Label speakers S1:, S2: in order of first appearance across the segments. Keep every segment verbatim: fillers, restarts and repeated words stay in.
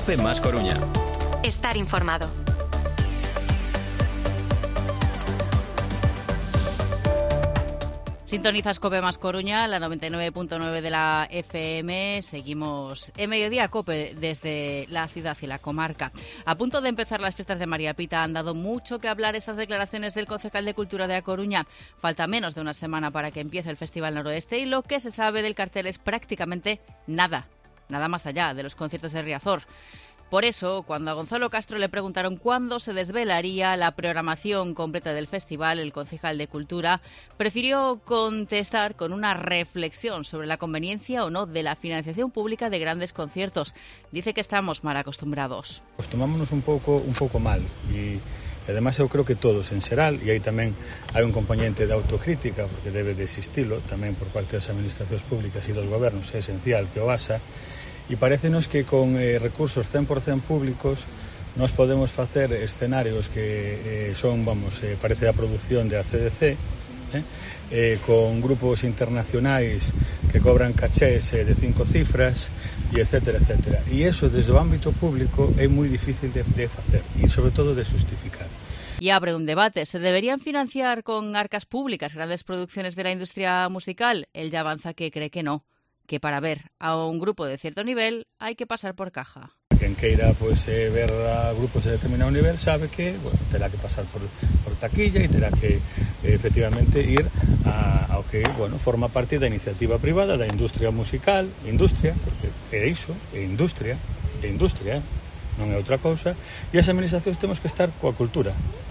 S1: Cope Más Coruña.
S2: Estar informado.
S3: Sintonizas Cope Más Coruña, la noventa y nueve punto nueve de la F M. Seguimos en Mediodía Cope desde la ciudad y la comarca. A punto de empezar las fiestas de María Pita, han dado mucho que hablar estas declaraciones del concejal de Cultura de A Coruña. Falta menos de una semana para que empiece el Festival Noroeste y lo que se sabe del cartel es prácticamente nada. Nada más allá de los conciertos de Riazor. Por eso, cuando a Gonzalo Castro le preguntaron cuándo se desvelaría la programación completa del festival, el concejal de Cultura prefirió contestar con una reflexión sobre la conveniencia o no de la financiación pública de grandes conciertos. Dice que estamos mal acostumbrados.
S4: Pues tomámonos un pouco un pouco mal e además eu creo que todos en xeral, e aí tamén hai un componente de autocrítica porque debe de existilo tamén por parte das administracións públicas e dos gobernos, é esencial que o haxa. E parécenos que con eh, recursos cen por cento públicos nos podemos facer escenarios que eh, son, vamos, eh, parece a produción de A C D C, eh, eh, con grupos internacionais que cobran cachés eh, de cinco cifras, e etcétera, etcétera. E iso, desde o ámbito público, é moi difícil de, de facer e, sobre todo, de justificar.
S3: Y abre un debate. ¿Se deberían financiar con arcas públicas grandes producciones de la industria musical? Él ya avanza que cree que no, que para ver a un grupo de cierto nivel hay que pasar por caja.
S4: Quen queira pues, eh, ver a grupos de determinado nivel sabe que bueno, terá que pasar por, por taquilla e terá que eh, efectivamente ir a, ao que bueno, forma parte da iniciativa privada da industria musical, industria, porque é iso, é industria, é industria, non é outra cousa, e as administracións temos que estar coa cultura,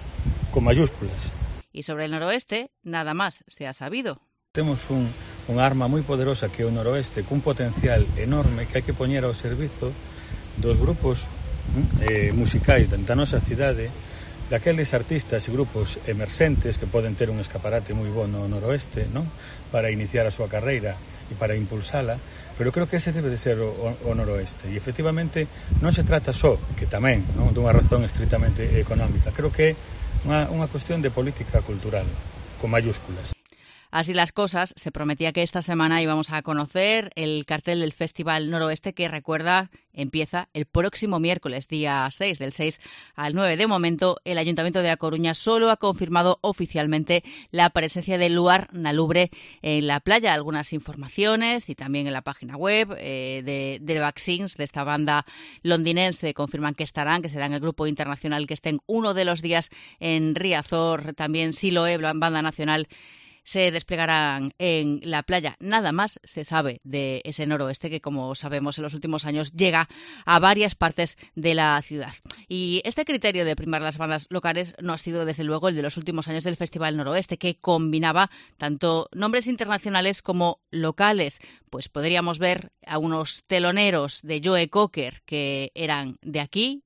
S4: con mayúsculas.
S3: Y sobre el noroeste, nada más se ha sabido.
S4: Temos un, un arma moi poderosa que é o noroeste, cun potencial enorme que hai que poñer ao servizo dos grupos eh, musicais da nosa cidade, daqueles artistas e grupos emerxentes que poden ter un escaparate moi bo no noroeste, non? Para iniciar a súa carreira e para impulsala, pero creo que ese debe de ser o, o noroeste. E efectivamente non se trata só, que tamén, non? Dunha razón estritamente económica, creo que é unha, unha cuestión de política cultural, con mayúsculas.
S3: Así las cosas, se prometía que esta semana íbamos a conocer el cartel del Festival Noroeste que, recuerda, empieza el próximo miércoles, día seis, del seis al nueve. De momento, el Ayuntamiento de A Coruña solo ha confirmado oficialmente la presencia del Luar na Lubre en la playa. Algunas informaciones y también en la página web eh, de, de Vaccines, de esta banda londinense, confirman que estarán, que serán el grupo internacional que estén uno de los días en Riazor. También Siloé, banda nacional, se desplegarán en la playa. Nada más se sabe de ese noroeste que, como sabemos, en los últimos años llega a varias partes de la ciudad. Y este criterio de primar las bandas locales no ha sido, desde luego, el de los últimos años del Festival Noroeste, que combinaba tanto nombres internacionales como locales. Pues podríamos ver a unos teloneros de Joe Cocker que eran de aquí,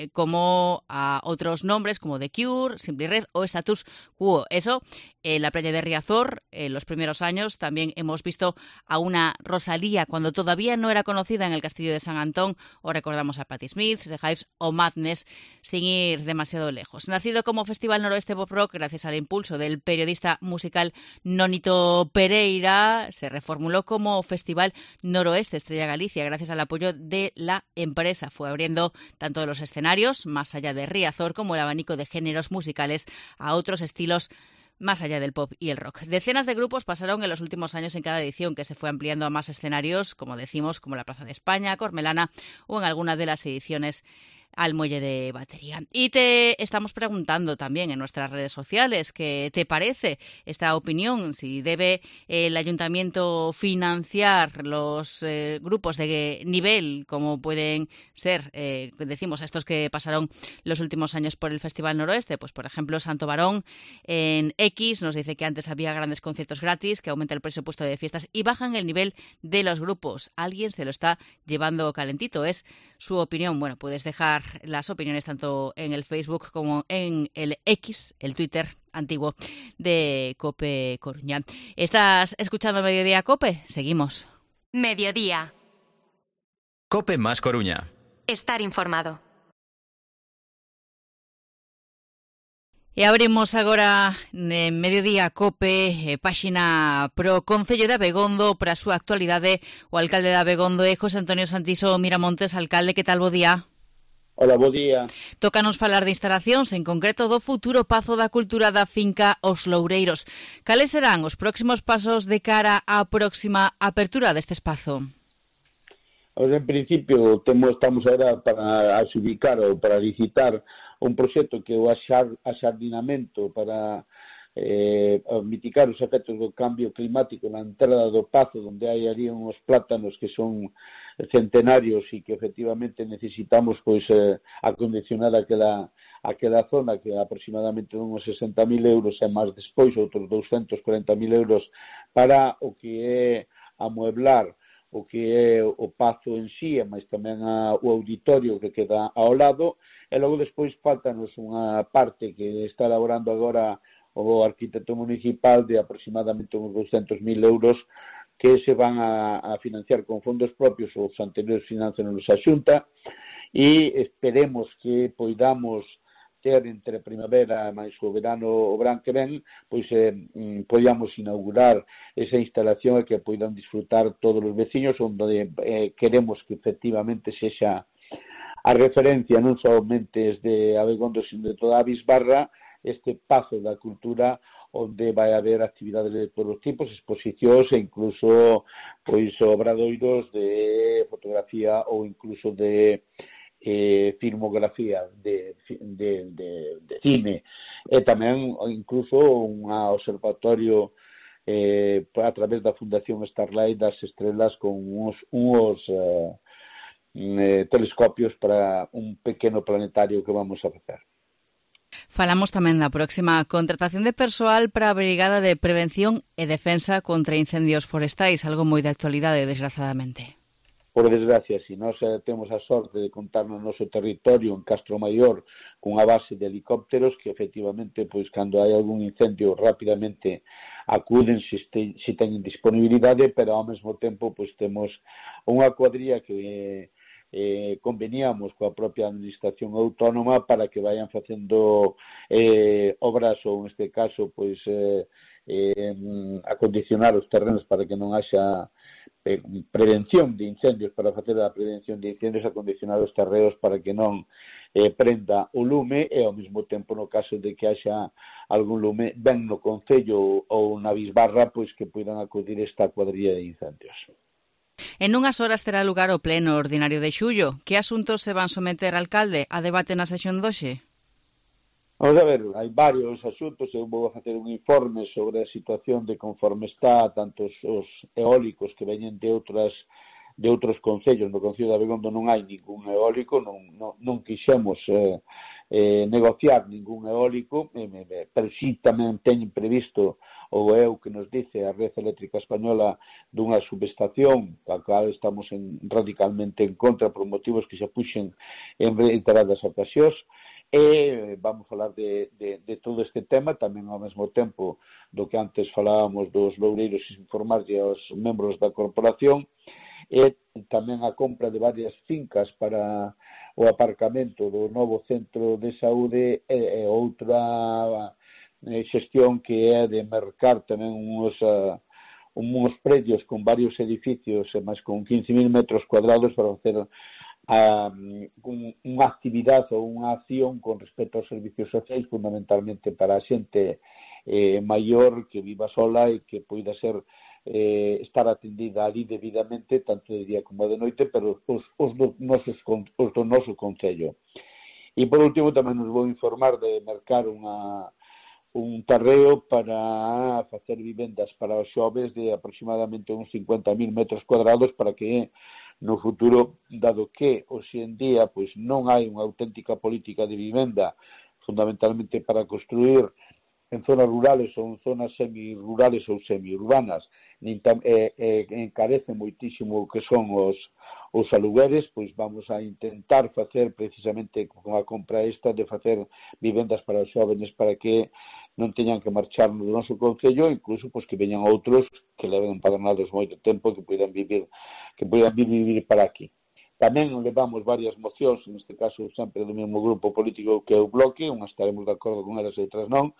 S3: como a otros nombres como The Cure, Simply Red o Status Quo. Eso en la playa de Riazor, en los primeros años, también hemos visto a una Rosalía cuando todavía no era conocida en el Castillo de San Antón, o recordamos a Patti Smith, The Hives o Madness, sin ir demasiado lejos. Nacido como Festival Noroeste Pop Rock gracias al impulso del periodista musical Nonito Pereira, se reformuló como Festival Noroeste Estrella Galicia gracias al apoyo de la empresa. Fue abriendo tanto los escenarios más allá de Riazor como el abanico de géneros musicales a otros estilos más allá del pop y el rock. Decenas de grupos pasaron en los últimos años en cada edición, que se fue ampliando a más escenarios, como decimos, como la Plaza de España, Cormelana o en alguna de las ediciones al muelle de Batería. Y te estamos preguntando también en nuestras redes sociales qué te parece esta opinión, si debe el ayuntamiento financiar los eh, grupos de nivel, como pueden ser, eh, decimos, estos que pasaron los últimos años por el Festival Noroeste. Pues, por ejemplo, Santo Barón en X nos dice que antes había grandes conciertos gratis, que aumenta el presupuesto de fiestas y bajan el nivel de los grupos. Alguien se lo está llevando calentito, es su opinión. Bueno, puedes dejar las opiniones tanto en el Facebook como en el X, el Twitter antiguo de Cope Coruña. ¿Estás escuchando Mediodía Cope? Seguimos.
S2: Mediodía.
S1: Cope Más Coruña.
S2: Estar informado.
S3: E abrimos agora en Mediodía Cope, eh, páxina pro Concello de Abegondo, para a súa actualidade. O alcalde de Abegondo é José Antonio Santiso Miramontes. Alcalde, que tal, bo día?
S5: Hola, bo día.
S3: Tócanos falar de instalacións, en concreto do futuro Pazo da Cultura da finca Os Loureiros. Cales serán os próximos pasos de cara á próxima apertura deste espazo?
S5: Ahora, en principio, temos, estamos agora para adxudicar ou para licitar un proxecto que é o axardinamento para eh, mitigar os efectos do cambio climático na entrada do Pazo, onde hai ali uns plátanos que son centenarios e que efectivamente necesitamos pois eh, acondicionar aquela, aquela zona que é aproximadamente uns sesenta mil euros e máis despois outros doscientos cuarenta mil euros para o que é amueblar o que é o Pazo en sí, mas tamén a, o auditorio que queda ao lado, e logo despois faltanos unha parte que está elaborando agora o arquitecto municipal de aproximadamente uns doscientos mil euros que se van a, a financiar con fondos propios, os anteriores financianos a Xunta, e esperemos que poidamos ter entre a primavera e máis o verano o verán que ven, pois eh, podíamos inaugurar esa instalación e que poidan disfrutar todos os veciños, onde eh, queremos que efectivamente sexa a referencia non somente de Abegondo, sino de toda a Bisbarra, este Pazo da Cultura onde vai haber actividades de todos os tipos, exposicións e incluso pois obradoiros de fotografía ou incluso de eh, filmografía de, de, de, de cine e tamén incluso un observatorio eh, a través da Fundación Starlight das estrelas con uns, uns eh, eh, telescopios para un pequeno planetario que vamos a facer.
S3: Falamos tamén da próxima contratación de persoal para a Brigada de Prevención e Defensa contra Incendios Forestais, algo moi de actualidade, desgraciadamente.
S5: Por desgracia, si nós temos a sorte de contar no noso territorio en Castro Maior cunha base de helicópteros que efectivamente, pois, cando hai algún incendio rapidamente acuden se, este, se teñen disponibilidade, pero ao mesmo tempo pois temos unha cuadrilla que eh, conveníamos coa propia administración autónoma para que vayan facendo eh, obras ou, neste caso, pois eh, eh, acondicionar os terrenos para que non haxa eh, prevención de incendios, para facer a prevención de incendios, acondicionar os terreos para que non eh, prenda o lume e, ao mesmo tempo, no caso de que haxa algún lume, ben no Concello ou na Bisbarra, pois que poidan acudir esta cuadrilla de incendios.
S3: En unhas horas terá lugar o pleno ordinario de xullo. Que asuntos se van someter, alcalde, a debate na sesión doxe?
S5: Vamos a ver, hai varios asuntos. Eu vou a facer un informe sobre a situación de conforme está tanto os eólicos que veñen de outras de outros concellos. No Concello de Abegondo non hai ningún eólico, non, non, non quixemos eh, eh, negociar ningún eólico, eh, eh, pero sí tamén teñen previsto o é o que nos dice a Red Eléctrica Española dunha subestación, a cal estamos en, radicalmente en contra por motivos que se puxen en reiteradas ocasións, e vamos falar de, de, de todo este tema, tamén ao mesmo tempo do que antes falábamos dos loureiros, informarlle aos membros da corporación, e tamén a compra de varias fincas para o aparcamento do novo centro de saúde e, e outra e, xestión que é de mercar tamén uns, uh, uns predios con varios edificios e máis con quince mil metros cuadrados para facer uh, un, unha actividade ou unha acción con respecto aos servicios sociais, fundamentalmente para a xente eh, maior que viva sola e que poida ser Eh, estar atendida ali debidamente tanto de día como de noite, pero os, os, do, nosos, os do noso concello. E por último tamén nos vou informar de mercar unha, un terreo para facer vivendas para os xoves de aproximadamente uns cincuenta mil metros cuadrados para que no futuro, dado que hoxe en día pois non hai unha auténtica política de vivenda fundamentalmente para construir en zonas rurales ou en zonas semi-rurales ou semi-urbanas, e, e, encarece moitísimo o que son os, os alugueres, pois vamos a intentar facer precisamente con a compra esta de facer vivendas para os xóvenes para que non teñan que marchar no noso concello, incluso pois que veñan outros que leven empadronados moito tempo que poidan vivir, que poidan vivir para aquí. Tamén levamos varias mocións, neste caso sempre do mesmo grupo político que é o Bloque, unhas estaremos de acordo con elas e outras non,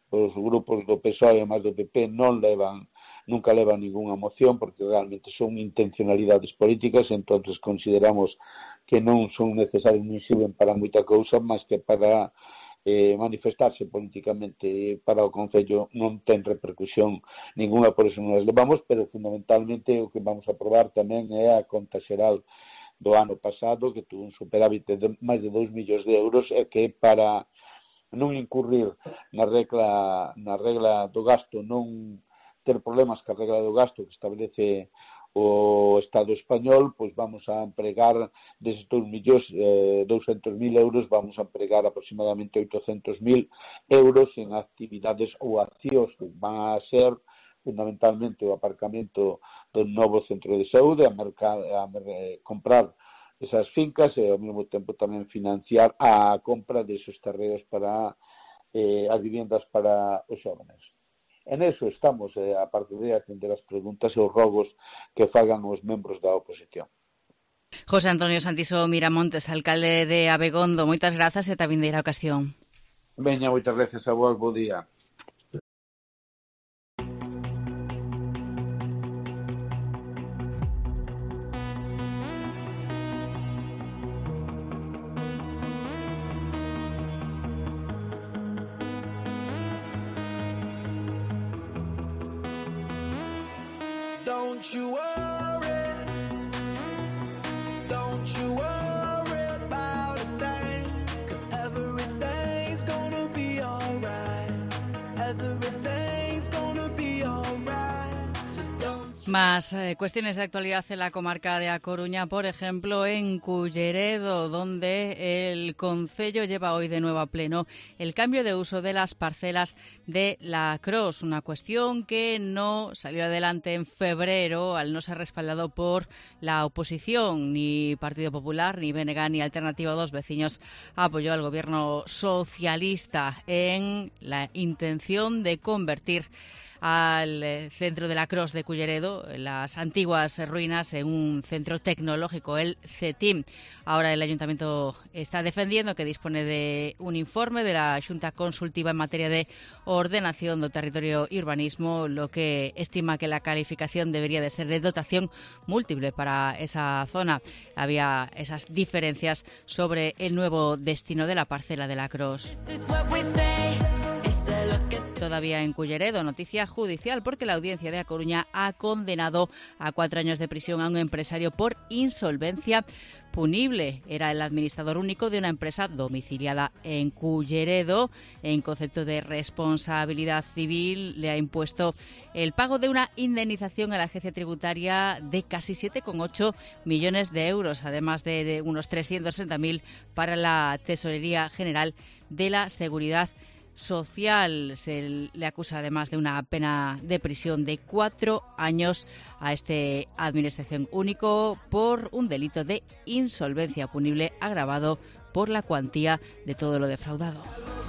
S5: os grupos do P S O E e máis do P P non levan, nunca levan ningunha moción porque realmente son intencionalidades políticas, entonces consideramos que non son necesarios nin sirven para moita cousa máis que para eh, manifestarse políticamente para o Concello non ten repercusión ninguna, por eso non as levamos, pero fundamentalmente o que vamos a aprobar tamén é a conta xeral do ano pasado, que tuvo un superávit de máis de dous millóns de euros, e que para non incurrir na regla, na regla do gasto, non ter problemas ca regla do gasto que establece o Estado español, pois vamos a empregar deses dous millóns, eh, douscentos mil euros, vamos a empregar aproximadamente oitocentos mil euros en actividades ou accións que van a ser fundamentalmente o aparcamento do novo centro de saúde, a, mercar, a eh, comprar esas fincas e ao mesmo tempo tamén financiar a compra desos terreos para eh, as viviendas para os xóvenes. En eso estamos, eh, a parte de atender as preguntas e os rogos que fagan os membros da oposición.
S3: José Antonio Santiso Miramontes, alcalde de Abegondo, moitas grazas e ata vindeira ocasión.
S5: Veña, moitas gracias a vos, bo día.
S6: Don't you worry, don't you worry about a thing, 'cause everything's gonna be alright, everything's gonna be alright, so don't you...
S3: Más eh, cuestiones de actualidad en la comarca de A Coruña, por ejemplo, en Culleredo, donde el Concello lleva hoy de nuevo a pleno el cambio de uso de las parcelas de la Cros, una cuestión que no salió adelante en febrero al no ser respaldado por la oposición. Ni Partido Popular, ni B N G, ni Alternativa dos Veciños apoyó al gobierno socialista en la intención de convertir al centro de la Cros de Culleredo, las antiguas ruinas, en un centro tecnológico, el CETIM. Ahora el Ayuntamiento está defendiendo que dispone de un informe de la Xunta Consultiva en materia de ordenación do territorio e urbanismo, lo que estima que la calificación debería de ser de dotación múltiple para esa zona. Había esas diferencias sobre el nuevo destino de la parcela de la Cros. Todavía en Culleredo, noticia judicial, porque la Audiencia de A Coruña ha condenado a cuatro años de prisión a un empresario por insolvencia punible. Era el administrador único de una empresa domiciliada en Culleredo. En concepto de responsabilidad civil, le ha impuesto el pago de una indemnización a la agencia tributaria de casi siete coma ocho millones de euros, además de, de unos trescientos sesenta mil para la Tesorería General de la Seguridad Social. Se le acusa además de una pena de prisión de cuatro años a este administración único por un delito de insolvencia punible agravado por la cuantía de todo lo defraudado.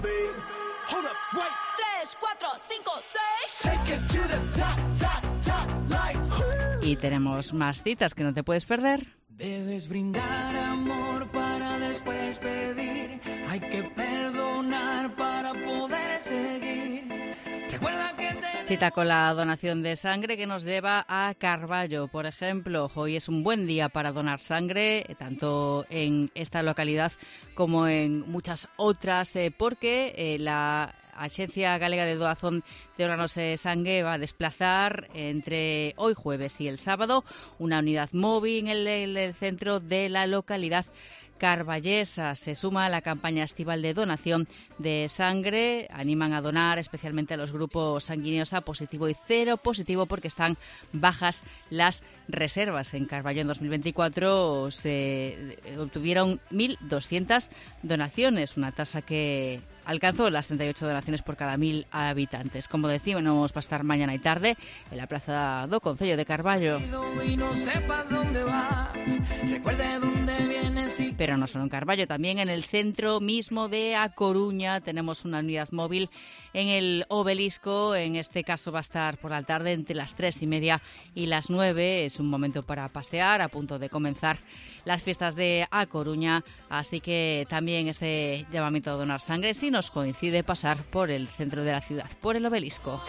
S3: Y tenemos más citas que no te puedes perder.
S6: Debes brindar amor para después pedir. Hay que perdonar para poder seguir. Recuerda que te...
S3: Cita con la donación de sangre que nos lleva a Carballo, por ejemplo. Hoy es un buen día para donar sangre, tanto en esta localidad como en muchas otras, eh, porque eh, la Axencia Galega de Doazón de Órganos de Sangue va a desplazar entre hoy jueves y el sábado una unidad móvil en el, el, el centro de la localidad carballesa. Se suma a la campaña estival de donación de sangre. Animan a donar especialmente a los grupos sanguíneos A positivo y cero positivo, porque están bajas las reservas. En Carballo en dos mil veinticuatro se obtuvieron mil doscientas donaciones, una tasa que alcanzó las treinta y ocho donaciones por cada mil habitantes. Como decimos, vamos a estar mañana y tarde en la Plaza do Concello de Carballo.
S6: Y no sepas dónde vas, recuerde dónde vienes y
S3: pero no solo en Carballo, también en el centro mismo de A Coruña tenemos una unidad móvil en el Obelisco. En este caso va a estar por la tarde entre las tres y media y las nueve. Es un momento para pasear, a punto de comenzar las fiestas de A Coruña, así que también este llamamiento a donar sangre si nos coincide pasar por el centro de la ciudad, por el Obelisco.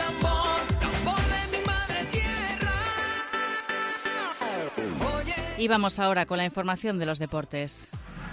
S3: Y vamos ahora con la información de los deportes.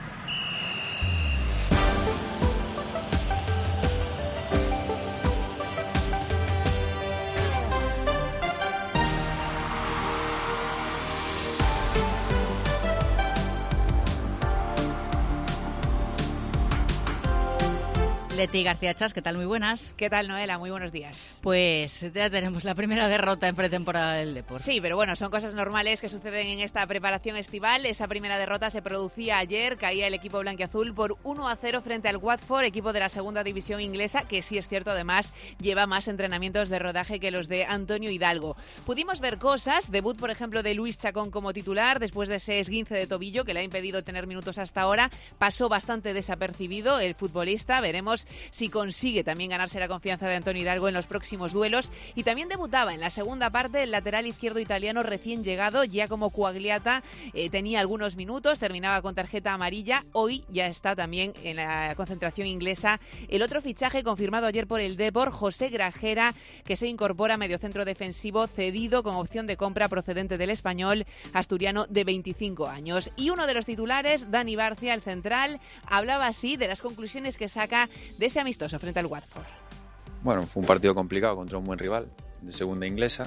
S3: Leti García Chas, ¿qué tal? Muy buenas.
S7: ¿Qué tal, Noela? Muy buenos días.
S3: Pues ya tenemos la primera derrota en pretemporada del deporte.
S7: Sí, pero bueno, son cosas normales que suceden en esta preparación estival. Esa primera derrota se producía ayer, caía el equipo blanquiazul por uno a cero frente al Watford, equipo de la segunda división inglesa, que sí es cierto, además, lleva más entrenamientos de rodaje que los de Antonio Hidalgo. Pudimos ver cosas, debut, por ejemplo, de Luis Chacón como titular, después de ese esguince de tobillo que le ha impedido tener minutos hasta ahora. Pasó bastante desapercibido el futbolista, veremos si consigue también ganarse la confianza de Antonio Hidalgo en los próximos duelos. Y también debutaba en la segunda parte el lateral izquierdo italiano recién llegado, Giacomo Quagliata, eh, tenía algunos minutos, terminaba con tarjeta amarilla. Hoy ya está también en la concentración inglesa el otro fichaje confirmado ayer por el Depor, José Grajera, que se incorpora a mediocentro defensivo cedido con opción de compra procedente del Español, asturiano de veinticinco años. Y uno de los titulares, Dani Barcia, el central, hablaba así de las conclusiones que saca de ese amistoso frente al Watford.
S8: Bueno, fue un partido complicado contra un buen rival de segunda inglesa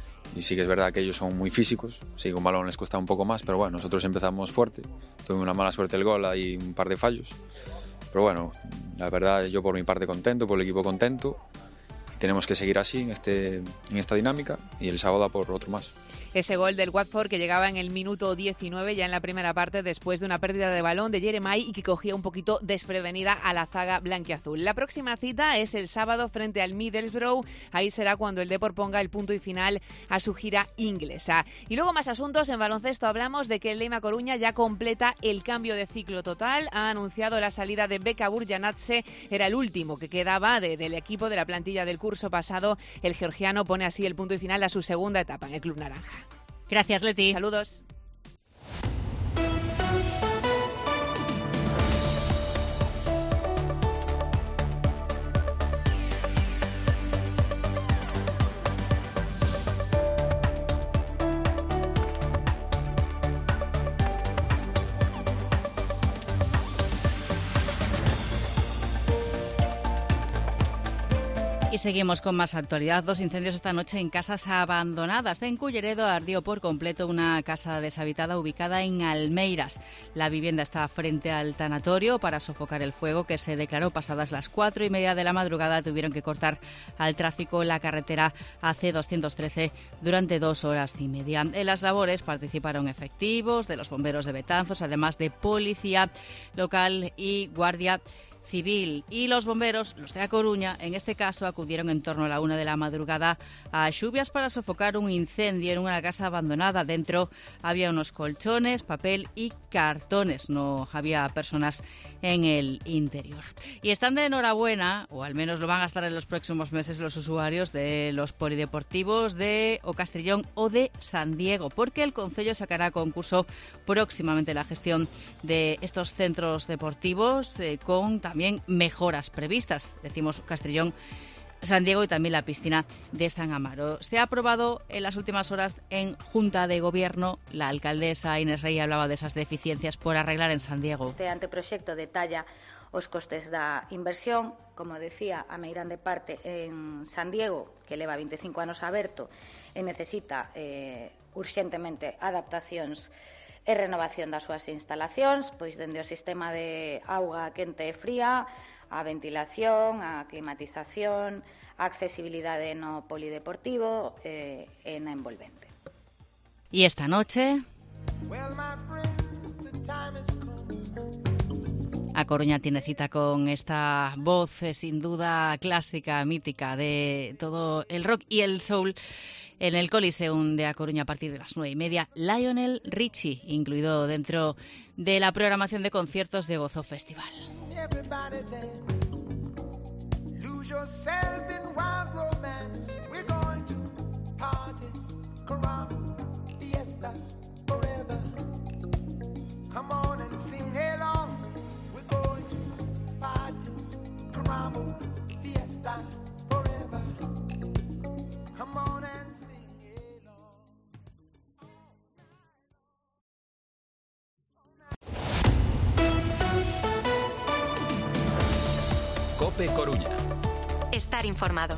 S8: y sí que es verdad que ellos son muy físicos, sí, con balón les cuesta un poco más, pero bueno, nosotros empezamos fuerte, tuve una mala suerte el gol, hay un par de fallos, pero bueno, la verdad yo por mi parte contento, por el equipo contento. Tenemos que seguir así en, este, en esta dinámica y el sábado a por otro más.
S7: Ese gol del Watford que llegaba en el minuto diecinueve, ya en la primera parte, después de una pérdida de balón de Jeremai y que cogía un poquito desprevenida a la zaga blanquiazul. La próxima cita es el sábado frente al Middlesbrough. Ahí será cuando el Depor ponga el punto y final a su gira inglesa. Y luego más asuntos. En baloncesto hablamos de que el Leima Coruña ya completa el cambio de ciclo total. Ha anunciado la salida de Beka Burjanadze. Era el último que quedaba de, del equipo de la plantilla del curso pasado. El georgiano pone así el punto y final a su segunda etapa en el Club Naranja.
S3: Gracias, Leti.
S7: Saludos.
S3: Y seguimos con más actualidad. Dos incendios esta noche en casas abandonadas. En Culleredo ardió por completo una casa deshabitada ubicada en Almeiras. La vivienda está frente al tanatorio. Para sofocar el fuego, que se declaró pasadas las cuatro y media de la madrugada, tuvieron que cortar al tráfico la carretera A C doscientos trece durante dos horas y media. En las labores participaron efectivos de los bomberos de Betanzos, además de policía local y guardia civil. Y los bomberos, los de A Coruña, en este caso acudieron en torno a la una de la madrugada a lluvias para sofocar un incendio en una casa abandonada. Dentro había unos colchones, papel y cartones. No había personas en el interior. Y están de enhorabuena, o al menos lo van a estar en los próximos meses, los usuarios de los polideportivos de O Castrillón o de San Diego, porque el Concello sacará a concurso próximamente la gestión de estos centros deportivos eh, con también mejoras previstas. Decimos Castrillón, San Diego y también la piscina de San Amaro. Se ha aprobado en las últimas horas en Junta de Gobierno. La alcaldesa Inés Rey hablaba de esas deficiencias por arreglar en San Diego.
S9: Este anteproxecto detalla os costes da inversión, como decía, a meirán de parte en San Diego, que leva veinticinco anos aberto e necesita eh, urxentemente adaptacións e renovación das súas instalacións, pois dende o sistema de auga quente e fría, a ventilación, a climatización, a accesibilidade no polideportivo eh, e na envolvente.
S3: Y esta noche A Coruña tiene cita con esta voz eh, sin duda clásica, mítica de todo el rock y el soul. En el Coliseum de A Coruña a partir de las nueve y media, Lionel Richie, incluido dentro de la programación de conciertos de Gozo Festival.
S1: COPE Coruña.
S2: Estar informado.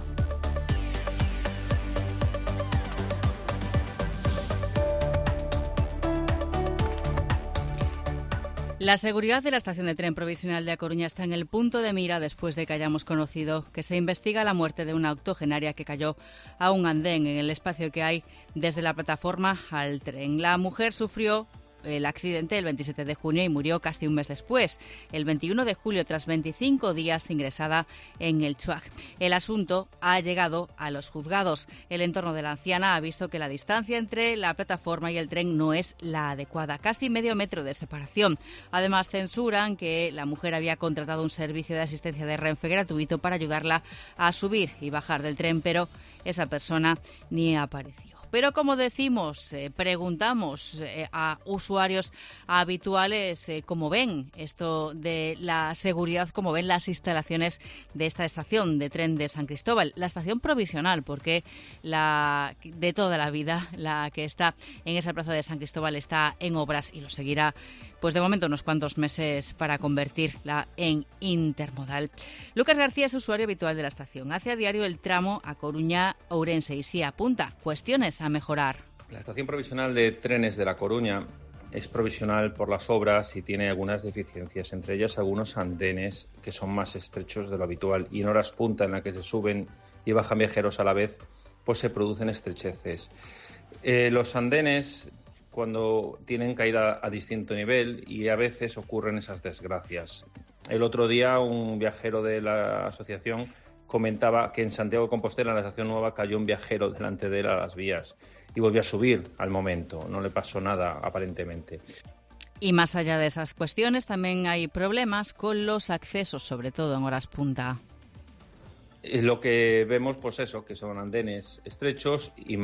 S3: La seguridad de la estación de tren provisional de A Coruña está en el punto de mira después de que hayamos conocido que se investiga la muerte de una octogenaria que cayó a un andén en el espacio que hay desde la plataforma al tren. La mujer sufrió el accidente el veintisiete de junio y murió casi un mes después, el veintiuno de julio, tras veinticinco días ingresada en el Chuac. El asunto ha llegado a los juzgados. El entorno de la anciana ha visto que la distancia entre la plataforma y el tren no es la adecuada, casi medio metro de separación. Además, censuran que la mujer había contratado un servicio de asistencia de Renfe gratuito para ayudarla a subir y bajar del tren, pero esa persona ni apareció. Pero como decimos, eh, preguntamos eh, a usuarios habituales eh, cómo ven esto de la seguridad, cómo ven las instalaciones de esta estación de tren de San Cristóbal, la estación provisional, porque la de toda la vida, la que está en esa plaza de San Cristóbal, está en obras y lo seguirá, pues de momento unos cuantos meses para convertirla en intermodal. Lucas García es usuario habitual de la estación. Hace a diario el tramo a Coruña-Ourense y sí apunta cuestiones a mejorar.
S10: La estación provisional de trenes de La Coruña es provisional por las obras y tiene algunas deficiencias, entre ellas algunos andenes que son más estrechos de lo habitual y en horas punta en las que se suben y bajan viajeros a la vez, pues se producen estrecheces. Eh, los andenes cuando tienen caída a distinto nivel y a veces ocurren esas desgracias. El otro día un viajero de la asociación comentaba que en Santiago de Compostela, en la estación nueva, cayó un viajero delante de él a las vías y volvió a subir al momento. No le pasó nada, aparentemente.
S3: Y más allá de esas cuestiones, también hay problemas con los accesos, sobre todo en horas punta.
S10: Lo que vemos, pues eso, que son andenes estrechos y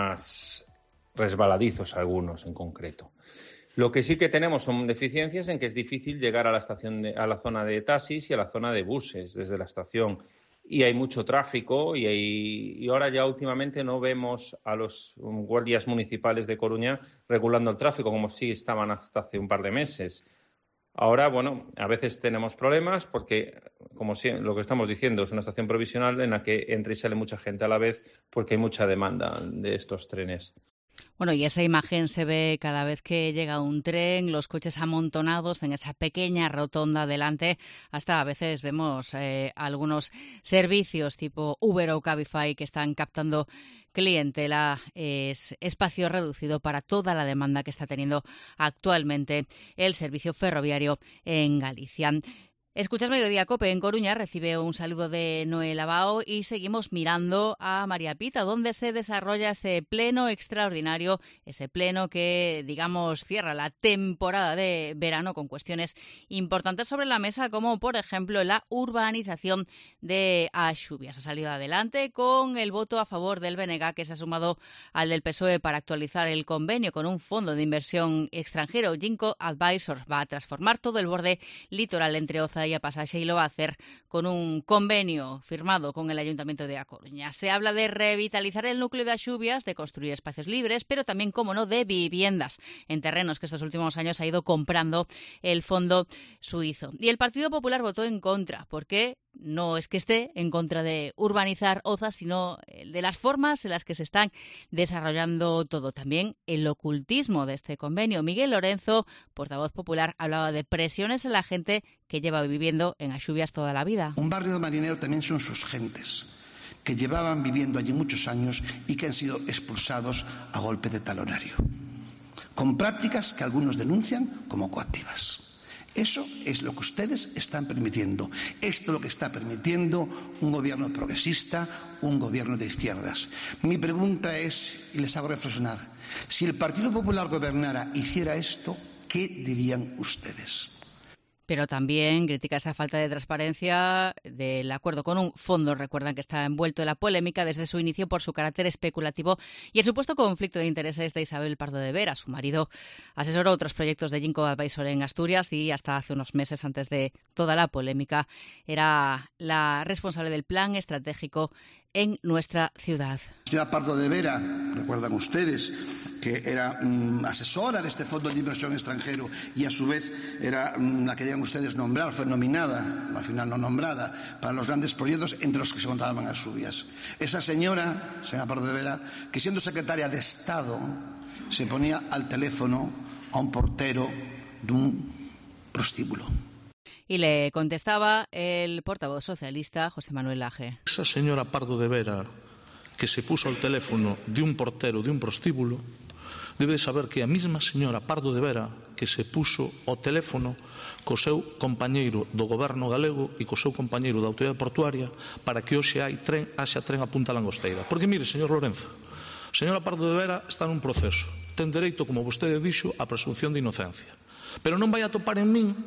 S10: más resbaladizos algunos en concreto. Lo que sí que tenemos son deficiencias en que es difícil llegar a la estación de, a la zona de taxis y a la zona de buses desde la estación. Y hay mucho tráfico y, hay, y ahora ya últimamente no vemos a los guardias municipales de Coruña regulando el tráfico como sí estaban hasta hace un par de meses. Ahora, bueno, a veces tenemos problemas porque, como si, lo que estamos diciendo, es una estación provisional en la que entra y sale mucha gente a la vez porque hay mucha demanda de estos trenes.
S3: Bueno, y esa imagen se ve cada vez que llega un tren, los coches amontonados en esa pequeña rotonda delante. Hasta a veces vemos eh, algunos servicios tipo Uber o Cabify que están captando clientela. Es espacio reducido para toda la demanda que está teniendo actualmente el servicio ferroviario en Galicia. Escuchas Mediodía COPE en Coruña, recibe un saludo de Noel Abao y seguimos mirando a María Pita, donde se desarrolla ese pleno extraordinario, ese pleno que, digamos, cierra la temporada de verano con cuestiones importantes sobre la mesa, como por ejemplo la urbanización de Axubias. Ha salido adelante con el voto a favor del B N G, que se ha sumado al del P S O E para actualizar el convenio con un fondo de inversión extranjero. Ginkgo Advisors va a transformar todo el borde litoral entre Oza y a Pasaxe y lo va a hacer con un convenio firmado con el Ayuntamiento de A Coruña. Se habla de revitalizar el núcleo de Axubias, de construir espacios libres, pero también, como no, de viviendas en terrenos que estos últimos años ha ido comprando el fondo suizo. Y el Partido Popular votó en contra, porque no es que esté en contra de urbanizar Oza, sino de las formas en las que se están desarrollando todo. También el ocultismo de este convenio. Miguel Lorenzo, portavoz popular, hablaba de presiones en la gente que lleva viviendo en Axubias toda la vida.
S11: Un barrio de marinero también son sus gentes, que llevaban viviendo allí muchos años y que han sido expulsados a golpe de talonario, con prácticas que algunos denuncian como coactivas. Eso es lo que ustedes están permitiendo. Esto es lo que está permitiendo un gobierno progresista, un gobierno de izquierdas. Mi pregunta es, y les hago reflexionar, si el Partido Popular gobernara, hiciera esto, ¿qué dirían ustedes?
S3: Pero también critica esa falta de transparencia del acuerdo con un fondo. Recuerdan que está envuelto en la polémica desde su inicio por su carácter especulativo y el supuesto conflicto de intereses de Isabel Pardo de Vera. Su marido asesoró otros proyectos de Ginkgo Advisor en Asturias y hasta hace unos meses, antes de toda la polémica, era la responsable del plan estratégico en nuestra ciudad.
S11: Señora Pardo de Vera, recuerdan ustedes que era um, asesora de este fondo de inversión extranjero y a su vez era um, la que querían ustedes nombrar, fue nominada, al final no nombrada, para los grandes proyectos entre los que se encontraban en Asturias. Esa señora, señora Pardo de Vera, que siendo secretaria de Estado se ponía al teléfono a un portero de un prostíbulo.
S3: Y le contestaba el portavoz socialista, José Manuel Laje.
S12: Esa señora Pardo de Vera, que se puso al teléfono de un portero de un prostíbulo, debe saber que a mesma señora Pardo de Vera que se puso ao teléfono co seu compañeiro do goberno galego e co seu compañeiro da autoridade portuaria para que hoxe hai tren, haxa tren a Punta Langosteira. Porque, mire, señor Lorenzo, a señora Pardo de Vera está nun proceso. Ten dereito, como vostede dixo, a presunción de inocencia. Pero non vai a topar en min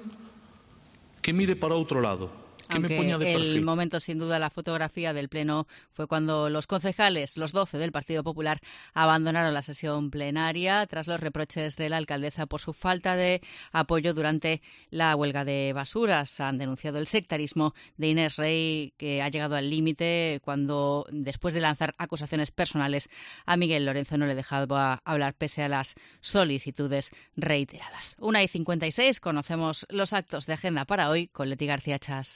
S12: que mire para outro lado, que
S3: Aunque
S12: me poña de perfil.
S3: El momento, sin duda, la fotografía del Pleno fue cuando los concejales, los doce del Partido Popular, abandonaron la sesión plenaria tras los reproches de la alcaldesa por su falta de apoyo durante la huelga de basuras. Han denunciado el sectarismo de Inés Rey, que ha llegado al límite cuando, después de lanzar acusaciones personales, a Miguel Lorenzo no le dejaba hablar pese a las solicitudes reiteradas. Una y cincuenta y seis, conocemos los actos de agenda para hoy con Leti García Chas.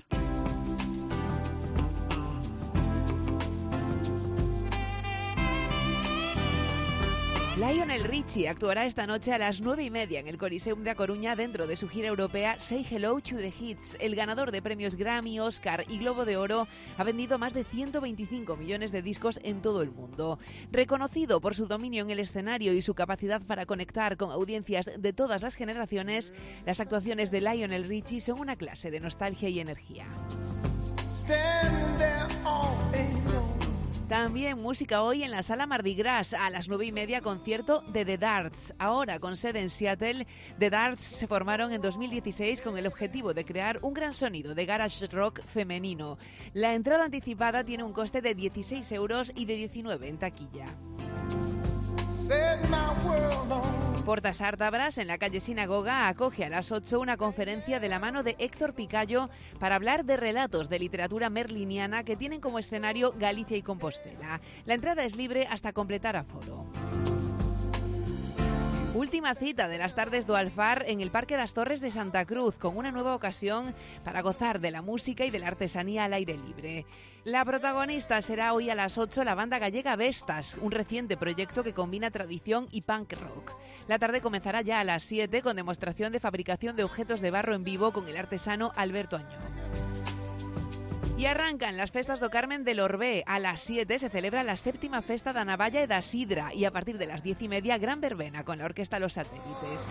S7: Lionel Richie actuará esta noche a las nueve y media en el Coliseum de A Coruña dentro de su gira europea Say Hello to the Hits. El ganador de premios Grammy, Oscar y Globo de Oro ha vendido más de ciento veinticinco millones de discos en todo el mundo. Reconocido por su dominio en el escenario y su capacidad para conectar con audiencias de todas las generaciones, las actuaciones de Lionel Richie son una clase de nostalgia y energía. También música hoy en la Sala Mardi Gras. A las nueve y media, concierto de The Darts. Ahora con sede en Seattle, The Darts se formaron en dos mil dieciséis con el objetivo de crear un gran sonido de garage rock femenino. La entrada anticipada tiene un coste de dieciséis euros y de diecinueve en taquilla. Portas Ártabras, en la calle Sinagoga, acoge a las ocho una conferencia de la mano de Héctor Picayo para hablar de relatos de literatura merliniana que tienen como escenario Galicia y Compostela. La entrada es libre hasta completar aforo. Última cita de las tardes do Alfar en el Parque das Torres de Santa Cruz, con una nueva ocasión para gozar de la música y de la artesanía al aire libre. La protagonista será hoy a las ocho la banda gallega Vestas, un reciente proyecto que combina tradición y punk rock. La tarde comenzará ya a las siete con demostración de fabricación de objetos de barro en vivo con el artesano Alberto Añón. Y arrancan las festas do Carmen del Orbé. A las siete se celebra la séptima festa da Navalla e da Sidra y a partir de las diez y media gran verbena con la orquesta Los Satélites.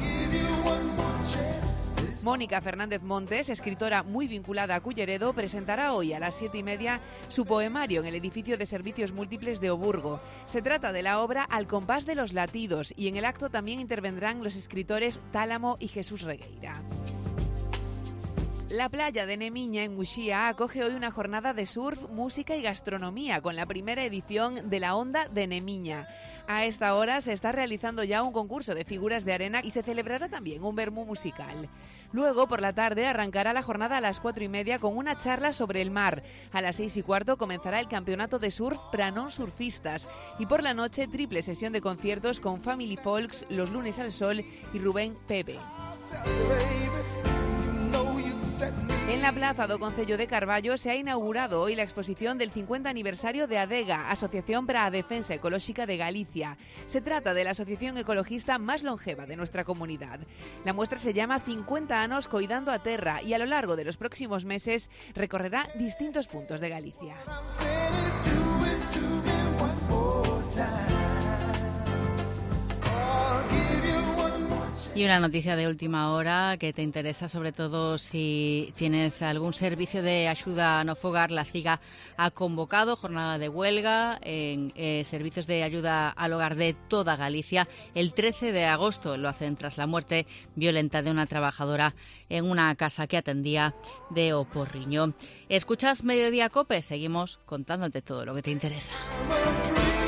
S7: Mónica Fernández Montes, escritora muy vinculada a Culleredo, presentará hoy a las siete y media su poemario en el edificio de servicios múltiples de Oburgo. Se trata de la obra Al compás de los latidos y en el acto también intervendrán los escritores Tálamo y Jesús Regueira. La playa de Nemiña, en Muxía, acoge hoy una jornada de surf, música y gastronomía con la primera edición de la Onda de Nemiña. A esta hora se está realizando ya un concurso de figuras de arena y se celebrará también un vermú musical. Luego, por la tarde, arrancará la jornada a las cuatro y media con una charla sobre el mar. A las seis y cuarto comenzará el campeonato de surf para non surfistas. Y por la noche, triple sesión de conciertos con Family Folks, Los Lunes al Sol y Rubén Pepe. En la Plaza do Concello de Carballo se ha inaugurado hoy la exposición del cincuenta aniversario de ADEGA, Asociación para a Defensa Ecolóxica de Galicia. Se trata de la asociación ecologista más longeva de nuestra comunidad. La muestra se llama cincuenta anos coidando a terra y a lo largo de los próximos meses recorrerá distintos puntos de Galicia.
S3: Y una noticia de última hora que te interesa, sobre todo si tienes algún servicio de ayuda no fogar. La CIGA ha convocado jornada de huelga en eh, servicios de ayuda al hogar de toda Galicia el trece de agosto. Lo hacen tras la muerte violenta de una trabajadora en una casa que atendía de O Porriño. ¿Escuchas Mediodía Cope? Seguimos contándote todo lo que te interesa.